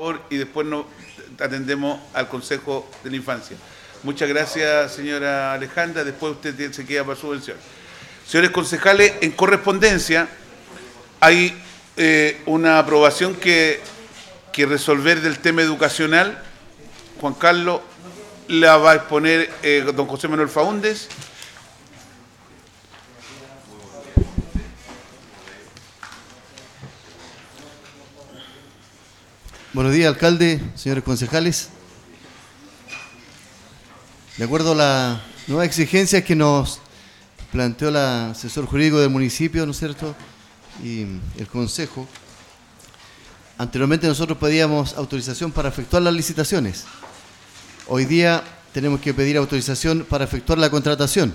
favor, y después nos atendemos al Consejo de la Infancia. Muchas gracias, señora Alejandra. Después usted se queda para subvención. Señores concejales, en correspondencia hay una aprobación que resolver del tema educacional. Juan Carlos la va a exponer don José Manuel Faúndez. Buenos días, alcalde, señores concejales. De acuerdo a las nuevas exigencias que nos planteó el asesor jurídico del municipio, ¿no es cierto?, y el consejo, anteriormente nosotros pedíamos autorización para efectuar las licitaciones. Hoy día tenemos que pedir autorización para efectuar la contratación.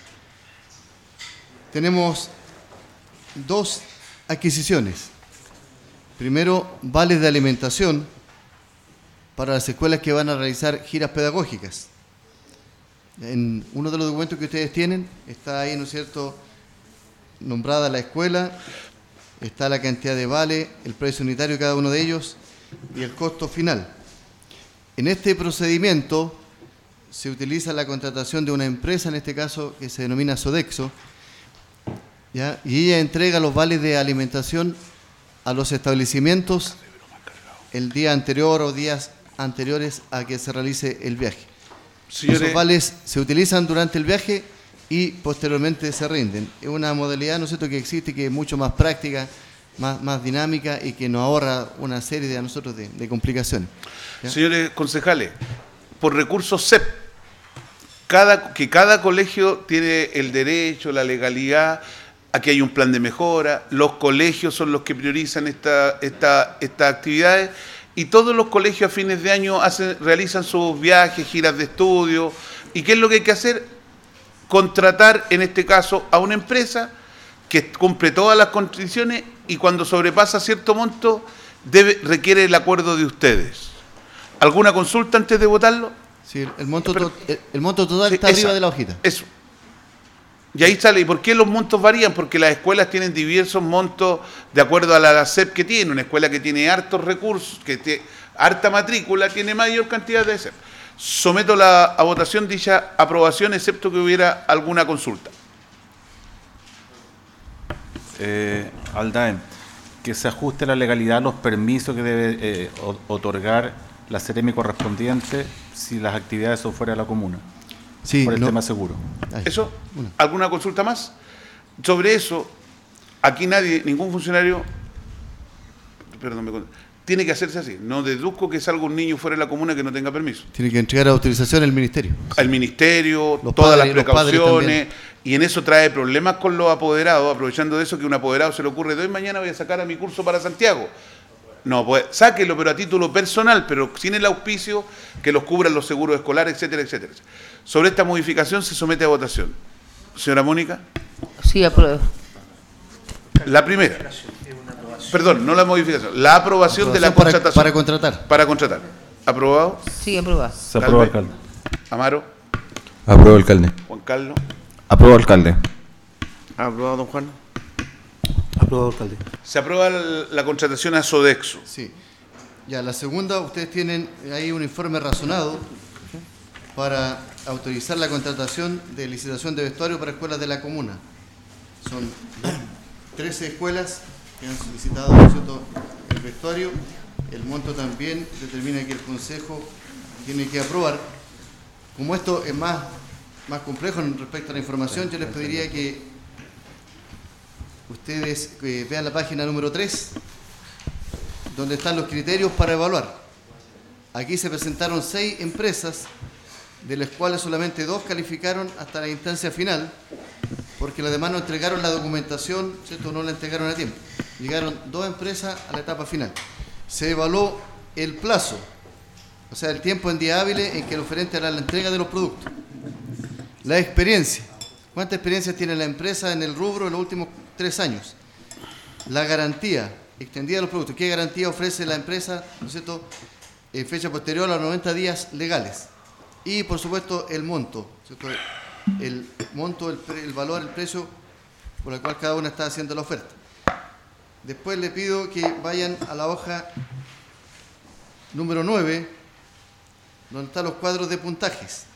Tenemos dos adquisiciones. Primero, vales de alimentación para las escuelas que van a realizar giras pedagógicas. En uno de los documentos que ustedes tienen, está ahí, ¿no es cierto?, nombrada la escuela, está la cantidad de vales, el precio unitario de cada uno de ellos y el costo final. En este procedimiento se utiliza la contratación de una empresa, en este caso que se denomina Sodexo, ¿ya?, y ella entrega los vales de alimentación a los establecimientos el día anterior o días anteriores a que se realice el viaje. Señores, esos vales se utilizan durante el viaje y posteriormente se rinden. Es una modalidad, ¿no es cierto?, que existe, que es mucho más práctica, más dinámica y que nos ahorra una serie de a nosotros de complicaciones. ¿Ya? Señores concejales, por recursos CEP, cada colegio tiene el derecho, la legalidad. Aquí hay un plan de mejora, los colegios son los que priorizan estas actividades y todos los colegios a fines de año realizan sus viajes, giras de estudio. ¿Y qué es lo que hay que hacer? Contratar, en este caso, a una empresa que cumple todas las condiciones y cuando sobrepasa cierto monto requiere el acuerdo de ustedes. ¿Alguna consulta antes de votarlo? Sí, el monto total sí, está arriba de la hojita. Eso. Y ahí sale. ¿Y por qué los montos varían? Porque las escuelas tienen diversos montos de acuerdo a la CEP que tiene. Una escuela que tiene hartos recursos, que tiene harta matrícula, tiene mayor cantidad de CEP. Someto a votación dicha aprobación, excepto que hubiera alguna consulta. Aldaen, que se ajuste la legalidad a los permisos que debe otorgar la Seremi correspondiente si las actividades son fuera de la comuna. Sí, por el tema seguro. ¿Eso? ¿Alguna consulta más? Sobre eso, aquí ningún funcionario, tiene que hacerse así. No deduzco que salga un niño fuera de la comuna que no tenga permiso. Tiene que entregar autorización al ministerio. Al ministerio, todas las precauciones, y en eso trae problemas con los apoderados, aprovechando de eso que un apoderado se le ocurre, de hoy mañana voy a sacar a mi curso para Santiago. No, pues sáquelo, pero a título personal, pero sin el auspicio que los cubran los seguros escolares, etcétera, etcétera. Sobre esta modificación se somete a votación. Señora Mónica. Sí, apruebo. La primera. Perdón, no la modificación. La aprobación de la contratación. Para contratar. Para contratar. ¿Aprobado? Sí, aprobado. Se aprueba, alcalde. Amaro. Apruebo, alcalde. Juan Carlos. Apruebo, alcalde. ¿Aprobado, don Juan? Aprobado, alcalde. Se aprueba la contratación a Sodexo. Sí. Ya, la segunda, ustedes tienen ahí un informe razonado para autorizar la contratación de licitación de vestuario para escuelas de la comuna. Son 13 escuelas que han solicitado, ¿no es cierto?, el vestuario. El monto también determina que el Consejo tiene que aprobar. Como esto es más complejo respecto a la información, yo les pediría que ustedes vean la página número 3, donde están los criterios para evaluar. Aquí se presentaron 6 empresas, de las cuales solamente 2 calificaron hasta la instancia final, porque las demás no entregaron la documentación, ¿cierto?, no la entregaron a tiempo. Llegaron 2 empresas a la etapa final. Se evaluó el plazo, o sea, el tiempo en día hábiles en que el oferente hará la entrega de los productos. La experiencia. ¿Cuánta experiencia tiene la empresa en el rubro en los últimos 3 años? La garantía extendida de los productos. ¿Qué garantía ofrece la empresa, ¿no es cierto?, en fecha posterior a los 90 días legales? Y, por supuesto, el monto, ¿cierto?, el monto, el valor, el precio por el cual cada una está haciendo la oferta. Después le pido que vayan a la hoja número 9, donde están los cuadros de puntajes.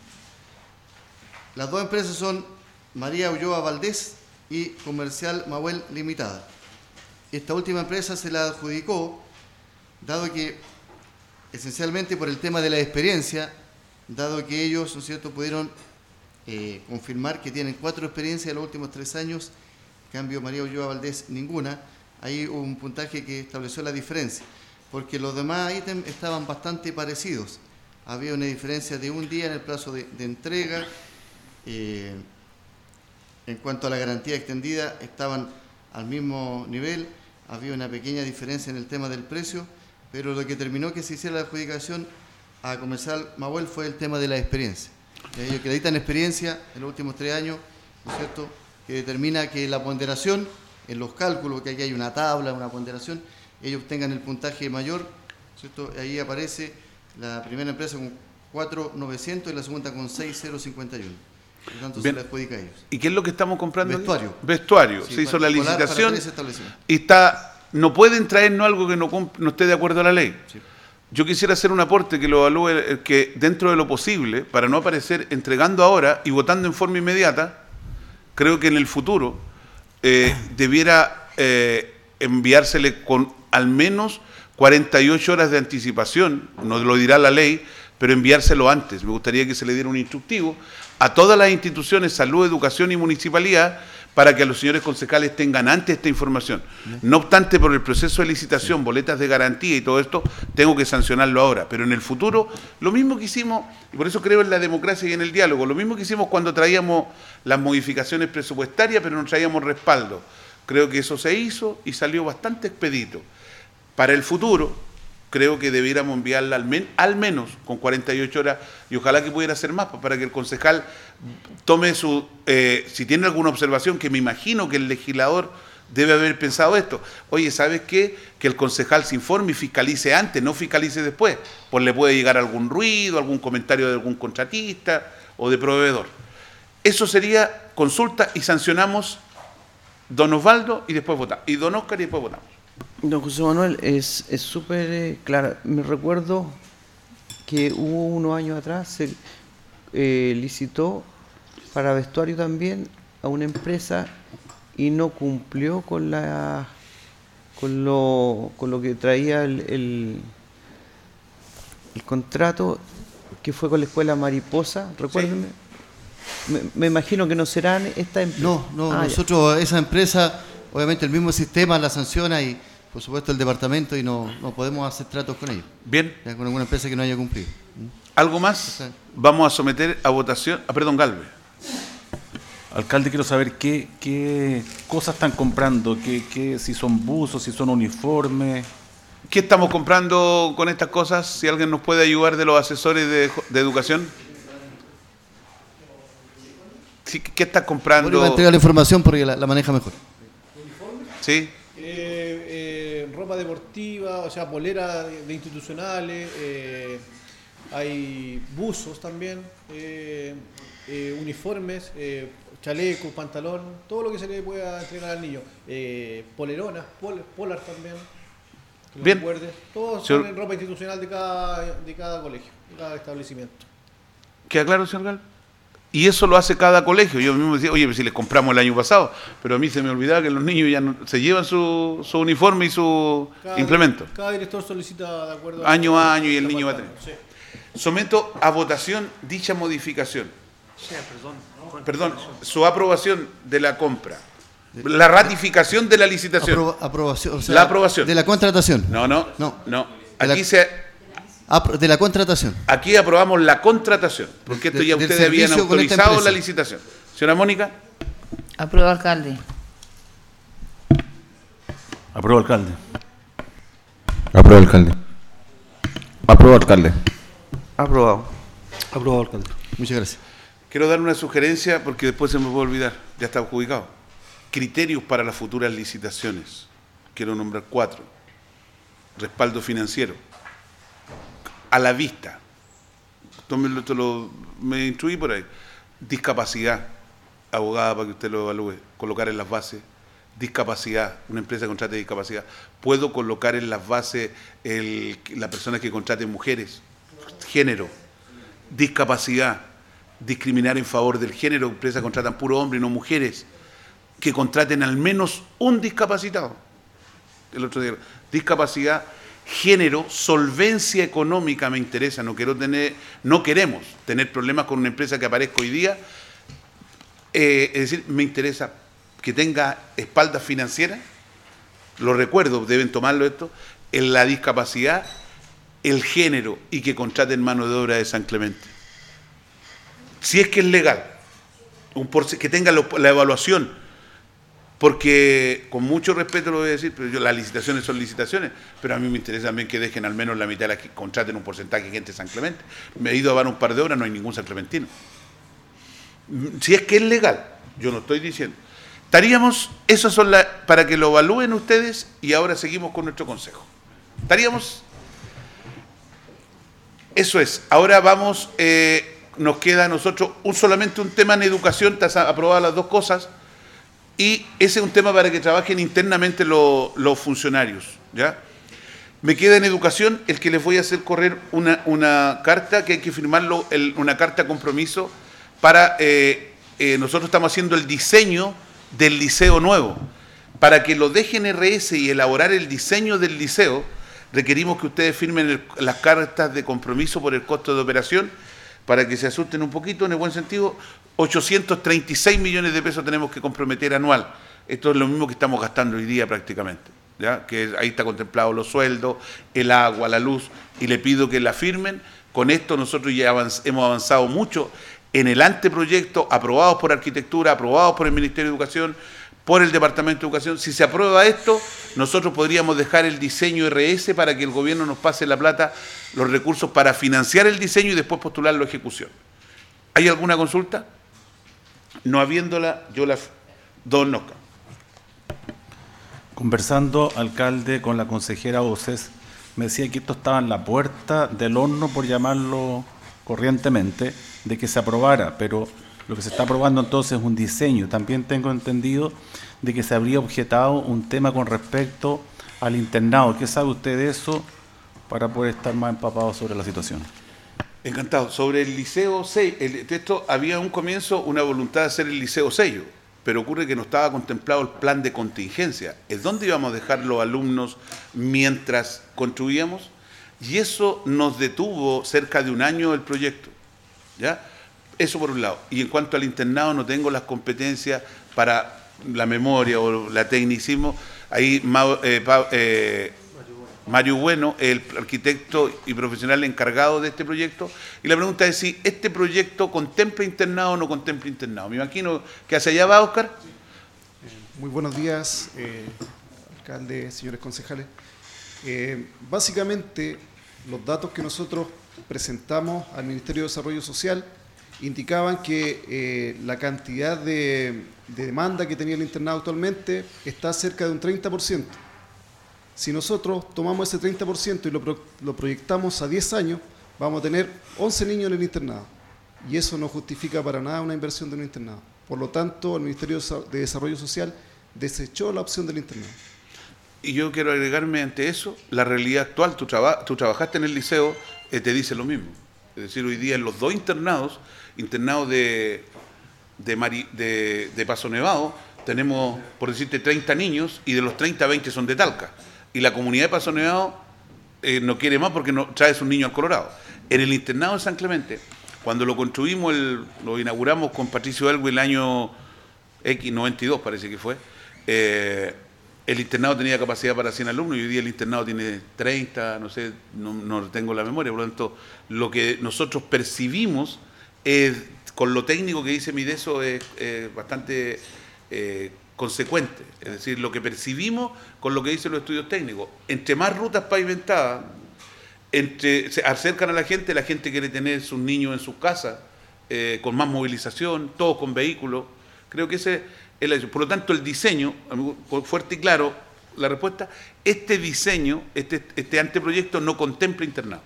Las dos empresas son María Ulloa Valdés y Comercial Mauel Limitada. Esta última empresa se la adjudicó, dado que, esencialmente por el tema de la experiencia, dado que ellos, ¿no es cierto?, pudieron confirmar que tienen 4 experiencias en los últimos 3 años, en cambio María Ulloa Valdés ninguna. Ahí hubo un puntaje que estableció la diferencia, porque los demás ítems estaban bastante parecidos. Había una diferencia de un día en el plazo de entrega. En cuanto a la garantía extendida, estaban al mismo nivel. Había una pequeña diferencia en el tema del precio, pero lo que terminó que se hiciera la adjudicación a Comercial Mauel fue el tema de la experiencia. Ellos acreditan experiencia en los últimos 3 años, ¿no es cierto?, que determina que la ponderación, en los cálculos, que aquí hay una tabla, una ponderación, ellos tengan el puntaje mayor, ¿cierto? Ahí aparece la primera empresa con 4.900 y la segunda con 6.051. Por lo tanto, Bien. se la adjudica a ellos. ¿Y qué es lo que estamos comprando? Vestuario. Vestuario. Sí, se hizo la particular para licitación 3 establecimientos. y no pueden traernos algo que no esté de acuerdo a la ley. Sí. Yo quisiera hacer un aporte que lo evalúe, que dentro de lo posible, para no aparecer entregando ahora y votando en forma inmediata, creo que en el futuro debiera enviársele con al menos 48 horas de anticipación, no lo dirá la ley, pero enviárselo antes. Me gustaría que se le diera un instructivo a todas las instituciones, salud, educación y municipalidad, para que a los señores concejales tengan antes esta información. No obstante, por el proceso de licitación, boletas de garantía y todo esto, tengo que sancionarlo ahora. Pero en el futuro, lo mismo que hicimos, y por eso creo en la democracia y en el diálogo, lo mismo que hicimos cuando traíamos las modificaciones presupuestarias, pero no traíamos respaldo. Creo que eso se hizo y salió bastante expedito. Para el futuro, creo que debiéramos enviarla al menos con 48 horas, y ojalá que pudiera ser más, para que el concejal tome si tiene alguna observación, que me imagino que el legislador debe haber pensado esto. Oye, ¿sabes qué? Que el concejal se informe y fiscalice antes, no fiscalice después, pues le puede llegar algún ruido, algún comentario de algún contratista o de proveedor. Eso sería consulta y sancionamos don Osvaldo y después votamos, y don Óscar y después votamos. Don José Manuel, es súper claro. Me recuerdo que hubo unos años atrás, se licitó para vestuario también a una empresa y no cumplió con lo que traía el contrato, que fue con la escuela Mariposa, recuérdenme. Sí. Me imagino que no serán esta empresa. No, nosotros, esa empresa, obviamente el mismo sistema la sanciona y por supuesto el departamento, y no podemos hacer tratos con ellos. Bien. Ya con alguna empresa que no haya cumplido. ¿Algo más? Vamos a someter a votación. Perdón, Galvez. Alcalde, quiero saber qué cosas están comprando, si son buzos, si son uniformes. ¿Qué estamos comprando con estas cosas? Si alguien nos puede ayudar de los asesores de educación. Sí, ¿qué estás comprando? Bueno, va a entregar la información porque la maneja mejor. Sí. Ropa deportiva, o sea, polera de institucionales, hay buzos también, uniformes, chalecos, pantalón, todo lo que se le pueda entregar al niño. Poleronas, polar también. Bien. Todos son en ropa institucional de cada colegio, de cada establecimiento. ¿Queda claro, señor Gal? Y eso lo hace cada colegio. Yo mismo decía, oye, pues si les compramos el año pasado, pero a mí se me olvidaba que los niños ya se llevan su uniforme y su implemento. Cada director solicita de acuerdo año a año y el niño va a tener. Sí. Someto a votación dicha modificación. Perdón, su aprobación de la compra. La ratificación de la licitación. Aprobación, o sea, la aprobación. De la contratación. No. Aquí de la contratación. Aquí aprobamos la contratación, porque esto ya ustedes habían autorizado la licitación. Señora Mónica. Aprueba, alcalde. Aprueba, alcalde. Aprueba, alcalde. Aprueba, alcalde. Aprobado. Aprobado, alcalde. Muchas gracias. Quiero dar una sugerencia porque después se me puede olvidar. Ya está adjudicado. Criterios para las futuras licitaciones. Quiero nombrar 4. Respaldo financiero. A la vista. Me instruí por ahí. Discapacidad. Abogada, para que usted lo evalúe. Colocar en las bases. discapacidad, una empresa que contrate discapacidad, puedo colocar en las bases la persona que contrate mujeres, género, discapacidad, discriminar en favor del género, empresas que contratan puro hombre y no mujeres, que contraten al menos un discapacitado. El otro día, discapacidad, género, solvencia económica me interesa, no queremos tener problemas con una empresa que aparezca hoy día, es decir, me interesa que tenga espaldas financieras, lo recuerdo, deben tomarlo esto, en la discapacidad, el género y que contraten mano de obra de San Clemente. Si es que es legal, que tenga la evaluación, porque con mucho respeto lo voy a decir, pero las licitaciones son licitaciones, pero a mí me interesa también que dejen al menos la mitad de las que contraten un porcentaje de gente de San Clemente. Me he ido a dar un par de horas, no hay ningún san clementino. Si es que es legal, yo no estoy diciendo. Estaríamos, esas son para que lo evalúen ustedes y ahora seguimos con nuestro consejo. Estaríamos, eso es, ahora vamos, nos queda a nosotros solamente un tema en educación, están aprobadas las dos cosas, y ese es un tema para que trabajen internamente los funcionarios, ¿ya? Me queda en educación el que les voy a hacer correr una carta, que hay que firmarlo, una carta compromiso para, nosotros estamos haciendo el diseño del liceo nuevo. Para que lo dejen RS y elaborar el diseño del liceo, requerimos que ustedes firmen las cartas de compromiso por el costo de operación, para que se asusten un poquito, en el buen sentido, 836 millones de pesos tenemos que comprometer anual. Esto es lo mismo que estamos gastando hoy día prácticamente, ¿ya? Que ahí está contemplado los sueldos, el agua, la luz, y le pido que la firmen. Con esto nosotros ya hemos avanzado mucho en el anteproyecto, aprobados por Arquitectura, aprobados por el Ministerio de Educación, por el Departamento de Educación. Si se aprueba esto, nosotros podríamos dejar el diseño RS para que el gobierno nos pase la plata, los recursos para financiar el diseño y después postularlo a ejecución. ¿Hay alguna consulta? No habiéndola, yo la... Don Nosca. Conversando, alcalde, con la consejera Oces, me decía que esto estaba en la puerta del horno, por llamarlo corrientemente, de que se aprobara, pero lo que se está aprobando entonces es un diseño. También tengo entendido de que se habría objetado un tema con respecto al internado. ¿Qué sabe usted de eso para poder estar más empapado sobre la situación? Encantado. Sobre el Liceo 6, el texto había un comienzo, una voluntad de hacer el Liceo 6, pero ocurre que no estaba contemplado el plan de contingencia. ¿Es dónde íbamos a dejar los alumnos mientras construíamos? Y eso nos detuvo cerca de un año el proyecto, ¿ya? Eso por un lado. Y en cuanto al internado, no tengo las competencias para la memoria o la tecnicismo. Ahí Mario Bueno, el arquitecto y profesional encargado de este proyecto. Y la pregunta es si este proyecto contempla internado o no contempla internado. Me imagino que hacia allá va, Óscar. Muy buenos días, alcalde, señores concejales. Básicamente, los datos que nosotros presentamos al Ministerio de Desarrollo Social indicaban que la cantidad de demanda que tenía el internado actualmente está cerca de un 30%. Si nosotros tomamos ese 30% y lo proyectamos a 10 años, vamos a tener 11 niños en el internado. Y eso no justifica para nada una inversión de un internado. Por lo tanto, el Ministerio de Desarrollo Social desechó la opción del internado. Y yo quiero agregarme ante eso, la realidad actual. Tú trabajaste en el liceo, te dice lo mismo. Es decir, hoy día en los dos internados de Paso Nevado, tenemos, por decirte, 30 niños, y de los 30, 20 son de Talca. Y la comunidad de Paso Nevado no quiere más porque no traes un niño al Colorado. En el internado de San Clemente, cuando lo construimos, lo inauguramos con Patricio Elwin el año X92, parece que fue, el internado tenía capacidad para 100 alumnos y hoy día el internado tiene 30, no sé, no tengo la memoria. Por lo tanto, lo que nosotros percibimos con lo técnico que dice Mideso es bastante consecuente. Es decir, lo que percibimos con lo que dicen los estudios técnicos. Entre más rutas pavimentadas, se acercan a la gente quiere tener sus niños en sus casas, con más movilización, todos con vehículos. Creo que ese es la decisión. Por lo tanto, el diseño, fuerte y claro, la respuesta, este diseño, este anteproyecto no contempla internado.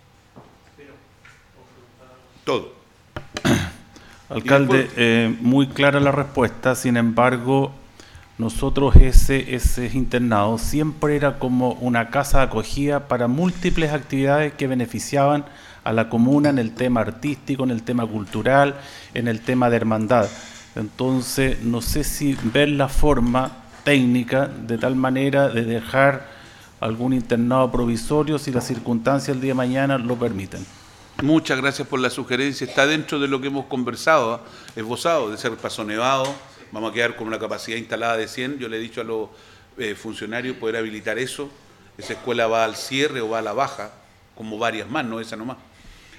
Todo. Alcalde, muy clara la respuesta, sin embargo, nosotros ese internado siempre era como una casa de acogida para múltiples actividades que beneficiaban a la comuna en el tema artístico, en el tema cultural, en el tema de hermandad. Entonces, no sé si ver la forma técnica de tal manera de dejar algún internado provisorio si las circunstancias el día de mañana lo permiten. Muchas gracias por la sugerencia. Está dentro de lo que hemos conversado, esbozado, de ser Paso Nevado. Vamos a quedar con una capacidad instalada de 100. Yo le he dicho a los funcionarios poder habilitar eso. Esa escuela va al cierre o va a la baja, como varias más, no esa nomás.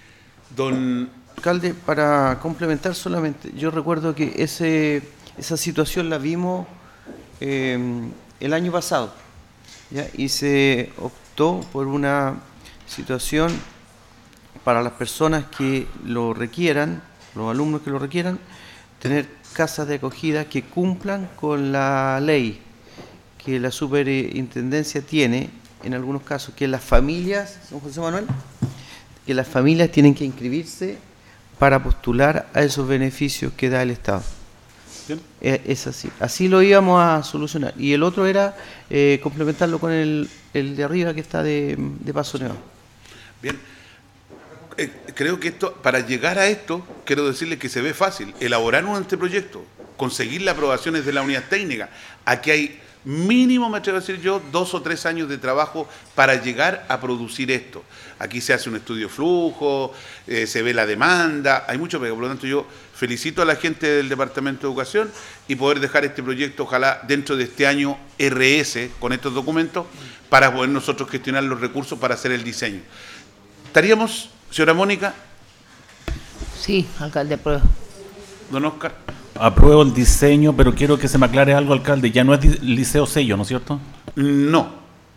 Don alcalde, para complementar solamente, yo recuerdo que esa situación la vimos el año pasado, ¿ya? Y se optó por una situación para las personas que lo requieran, los alumnos que lo requieran, tener casas de acogida que cumplan con la ley que la superintendencia tiene, en algunos casos, que las familias, don José Manuel, que las familias tienen que inscribirse para postular a esos beneficios que da el Estado. Bien. Es así. Así lo íbamos a solucionar. Y el otro era complementarlo con el de arriba que está de Paso Nevado. Bien. Creo que esto, para llegar a esto, quiero decirles que se ve fácil. Elaborar un anteproyecto, conseguir las aprobaciones de la unidad técnica. Aquí hay mínimo, me atrevo a decir yo, 2 o 3 años de trabajo para llegar a producir esto. Aquí se hace un estudio flujo, se ve la demanda, hay mucho, pero por lo tanto yo felicito a la gente del Departamento de Educación y poder dejar este proyecto, ojalá dentro de este año RS, con estos documentos, para poder nosotros gestionar los recursos para hacer el diseño. ¿Estaríamos, señora Mónica? Sí, alcalde, apruebo. Don Oscar. Apruebo el diseño, pero quiero que se me aclare algo, alcalde. Ya no es Liceo Sello, ¿no es cierto? No.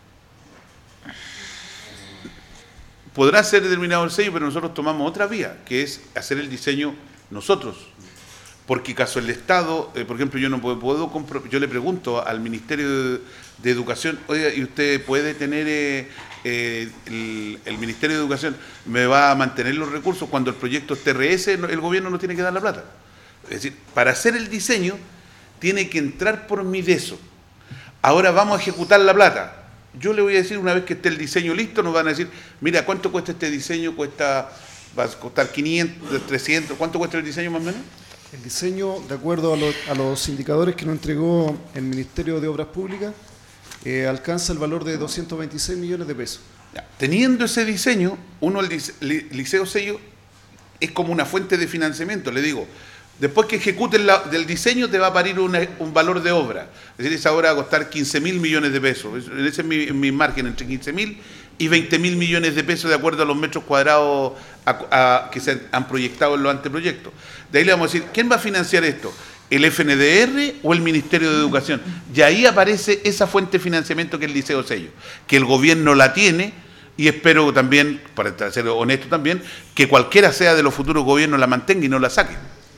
Podrá ser determinado el sello, pero nosotros tomamos otra vía, que es hacer el diseño nosotros. Porque caso el Estado, por ejemplo, yo no puedo yo le pregunto al Ministerio de Educación, oiga, ¿y usted puede tener el Ministerio de Educación me va a mantener los recursos cuando el proyecto es TRS, el gobierno no tiene que dar la plata? Es decir, para hacer el diseño tiene que entrar por Mideso. Ahora vamos a ejecutar la plata. Yo le voy a decir, una vez que esté el diseño listo, nos van a decir, mira, ¿cuánto cuesta este diseño? Va a costar 500, 300, ¿cuánto cuesta el diseño más o menos? El diseño, de acuerdo a los indicadores que nos entregó el Ministerio de Obras Públicas, alcanza el valor de 226 millones de pesos. Ya. Teniendo ese diseño, el Liceo Sello es como una fuente de financiamiento, le digo. Después que ejecuten del diseño te va a parir un valor de obra. Es decir, esa obra va a costar 15.000 millones de pesos. Ese es mi margen, entre 15.000 y 20.000 millones de pesos de acuerdo a los metros cuadrados que se han proyectado en los anteproyectos. De ahí le vamos a decir, ¿quién va a financiar esto? ¿El FNDR o el Ministerio de Educación? Y ahí aparece esa fuente de financiamiento que es el Liceo Sello, que el gobierno la tiene y espero también, para ser honesto también, que cualquiera sea de los futuros gobiernos la mantenga y no la saque.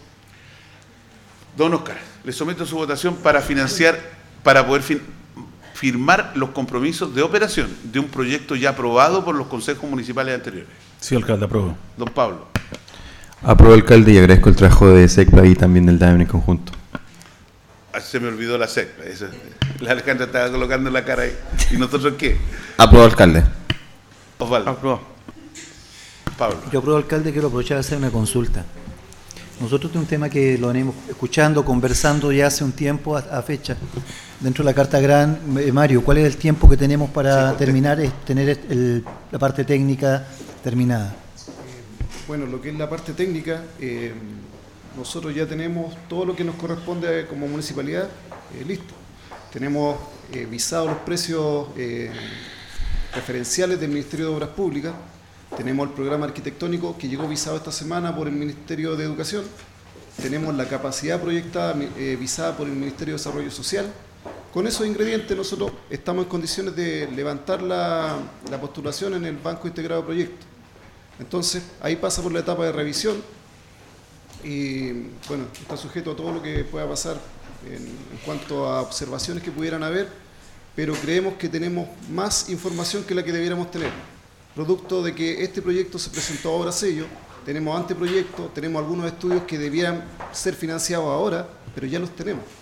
Don Oscar, le someto su votación para financiar, para poder firmar los compromisos de operación de un proyecto ya aprobado por los consejos municipales anteriores. Sí, alcalde, apruebo. Don Pablo. Apruebo, alcalde, y agradezco el trabajo de SECPA y también del DAEM en conjunto. Se me olvidó la SECPA. La Alejandra estaba colocando la cara ahí. ¿Y nosotros qué? Apruebo, alcalde. Osvaldo. Aprobado. Pablo. Yo apruebo, alcalde, quiero aprovechar de hacer una consulta. Nosotros tenemos un tema que lo venimos escuchando, conversando ya hace un tiempo a fecha. Dentro de la Carta Gran, Mario, ¿cuál es el tiempo que tenemos para terminar, tener la parte técnica terminada? Bueno, lo que es la parte técnica, nosotros ya tenemos todo lo que nos corresponde como municipalidad listo. Tenemos visados los precios referenciales del Ministerio de Obras Públicas. Tenemos el programa arquitectónico que llegó visado esta semana por el Ministerio de Educación. Tenemos la capacidad proyectada visada por el Ministerio de Desarrollo Social. Con esos ingredientes nosotros estamos en condiciones de levantar la postulación en el Banco Integrado de Proyectos. Entonces, ahí pasa por la etapa de revisión y, bueno, está sujeto a todo lo que pueda pasar en cuanto a observaciones que pudieran haber, pero creemos que tenemos más información que la que debiéramos tener. Producto de que este proyecto se presentó ahora a sello, tenemos anteproyectos, tenemos algunos estudios que debieran ser financiados ahora, pero ya los tenemos.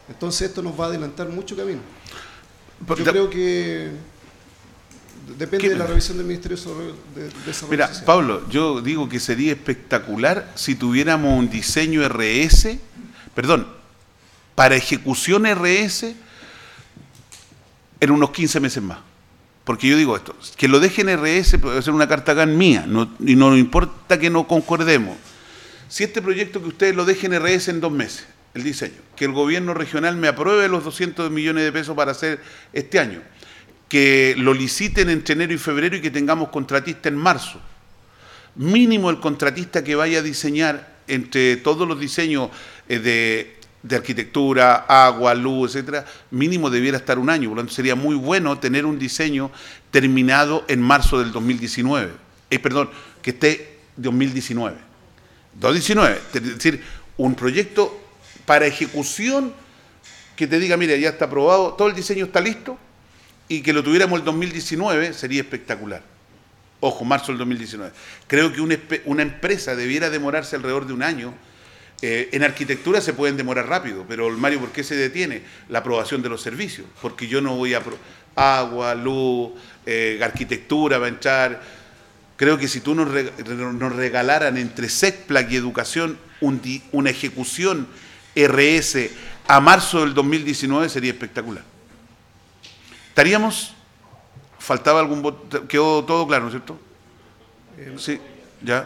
Entonces esto nos va a adelantar mucho camino. Porque- Yo creo que depende de la revisión del Ministerio de Desarrollo Mira, Social. Pablo, yo digo que sería espectacular si tuviéramos un diseño RS, perdón, para ejecución RS en unos 15 meses más. Porque yo digo esto, que lo dejen RS puede ser una carta GAN mía, y no importa que no concordemos. Si este proyecto que ustedes lo dejen RS en 2 meses, el diseño, que el gobierno regional me apruebe los 200 millones de pesos para hacer este año, que lo liciten entre enero y febrero y que tengamos contratista en marzo. Mínimo el contratista que vaya a diseñar entre todos los diseños de arquitectura, agua, luz, etcétera, mínimo debiera estar 1 año. Por lo tanto, sería muy bueno tener un diseño terminado en marzo del 2019. Perdón, que esté 2019. 2019, es decir, un proyecto para ejecución que te diga, mira, ya está aprobado, todo el diseño está listo, y que lo tuviéramos el 2019 sería espectacular. Ojo, marzo del 2019. Creo que una empresa debiera demorarse alrededor de 1 año. En arquitectura se pueden demorar rápido, pero Mario, ¿por qué se detiene? La aprobación de los servicios. Porque yo no voy a... agua, luz, arquitectura va a entrar. Creo que si tú nos regalaran entre SECPLAC y educación una ejecución RS a marzo del 2019 sería espectacular. ¿Estaríamos? ¿Faltaba algún voto? ¿Quedó todo claro, no es cierto? Sí, ya.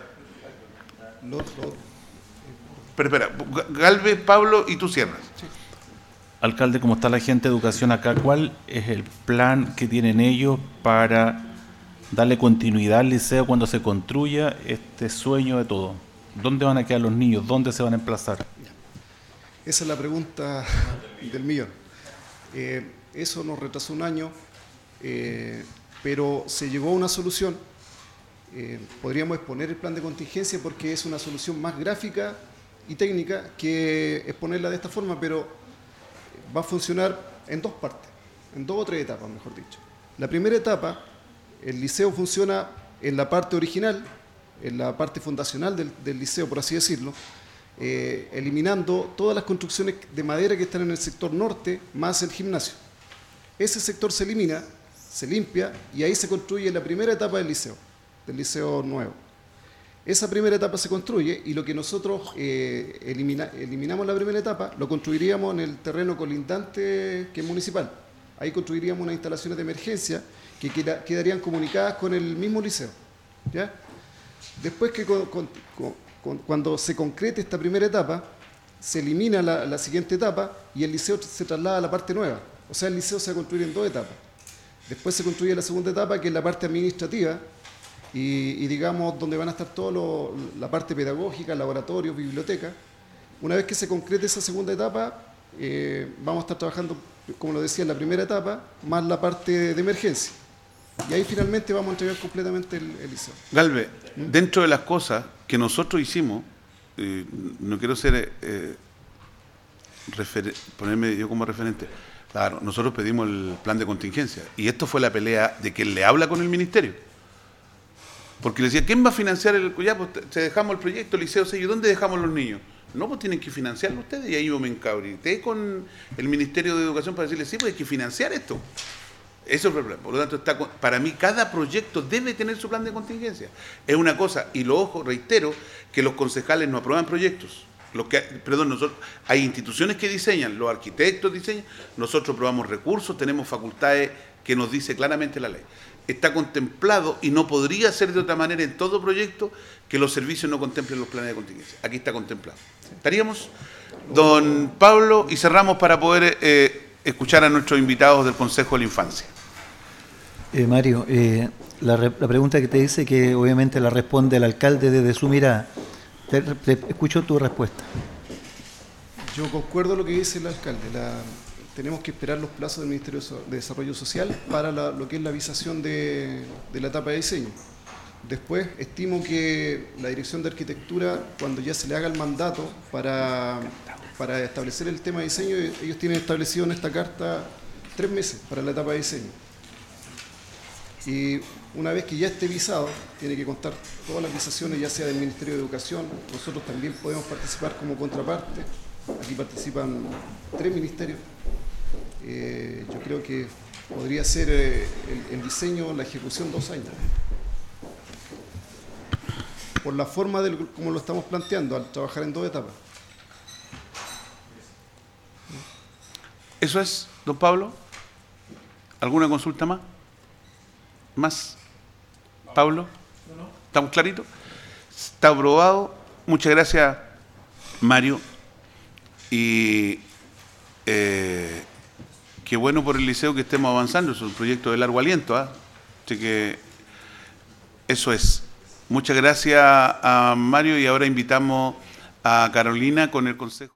Pero espera, Galvez, Pablo, y tú cierras. Alcalde, ¿cómo está la gente de educación acá? ¿Cuál es el plan que tienen ellos para darle continuidad al liceo cuando se construya este sueño de todo? ¿Dónde van a quedar los niños? ¿Dónde se van a emplazar? Esa es la pregunta del millón. Eso nos retrasó 1 año, pero se llegó a una solución. Podríamos exponer el plan de contingencia porque es una solución más gráfica y técnica que exponerla de esta forma, pero va a funcionar en 2 partes, en 2 o 3 etapas, mejor dicho. La primera etapa, el liceo funciona en la parte original, en la parte fundacional del liceo, por así decirlo, eliminando todas las construcciones de madera que están en el sector norte, más el gimnasio. Ese sector se elimina, se limpia, y ahí se construye la primera etapa del liceo nuevo. Esa primera etapa se construye, y lo que nosotros eliminamos la primera etapa, lo construiríamos en el terreno colindante que es municipal. Ahí construiríamos unas instalaciones de emergencia que quedarían comunicadas con el mismo liceo, ¿ya? Después que cuando se concrete esta primera etapa, se elimina la siguiente etapa y el liceo se traslada a la parte nueva. O sea, el liceo se va a construir en 2 etapas. Después se construye la segunda etapa, que es la parte administrativa, y digamos, donde van a estar toda la parte pedagógica, laboratorios, biblioteca. Una vez que se concrete esa segunda etapa, vamos a estar trabajando, como lo decía, en la primera etapa, más la parte de emergencia. Y ahí finalmente vamos a entregar completamente el liceo. Galvez, dentro de las cosas que nosotros hicimos, no quiero ser ponerme yo como referente, claro, nosotros pedimos el plan de contingencia, y esto fue la pelea de quien le habla con el ministerio. Porque le decía, ¿quién va a financiar ya, pues te dejamos el proyecto, Liceo Sello, ¿dónde dejamos los niños? No, pues tienen que financiarlo ustedes, y ahí yo me encabrité con el Ministerio de Educación para decirle, sí, pues hay que financiar esto. Eso es el problema. Por lo tanto, para mí cada proyecto debe tener su plan de contingencia. Es una cosa, y lo ojo, reitero, que los concejales no aprueban proyectos. Hay instituciones que diseñan, los arquitectos diseñan, nosotros aprobamos recursos, tenemos facultades que nos dice claramente la ley. Está contemplado, y no podría ser de otra manera en todo proyecto, que los servicios no contemplen los planes de contingencia. Aquí está contemplado. ¿Estaríamos? Don Pablo, y cerramos para poder escuchar a nuestros invitados del Consejo de la Infancia. Mario, la pregunta que te dice, que obviamente la responde el alcalde desde su mirada. Te escucho tu respuesta. Yo concuerdo lo que dice el alcalde. Tenemos que esperar los plazos del Ministerio de Desarrollo Social para lo que es la visación de la etapa de diseño. Después, estimo que la Dirección de Arquitectura, cuando ya se le haga el mandato para establecer el tema de diseño, ellos tienen establecido en esta carta 3 meses para la etapa de diseño. Y una vez que ya esté visado, tiene que contar todas las visaciones, ya sea del Ministerio de Educación, nosotros también podemos participar como contraparte, aquí participan 3 ministerios. Yo creo que podría ser el diseño, la ejecución 2 años. Por la forma como lo estamos planteando, al trabajar en 2 etapas. Eso es, don Pablo. ¿Alguna consulta más? ¿Más? ¿Pablo? ¿Estamos claritos? Está aprobado. Muchas gracias, Mario. Y qué bueno por el liceo que estemos avanzando. Es un proyecto de largo aliento. Así que eso es. Muchas gracias a Mario y ahora invitamos a Carolina con el consejo.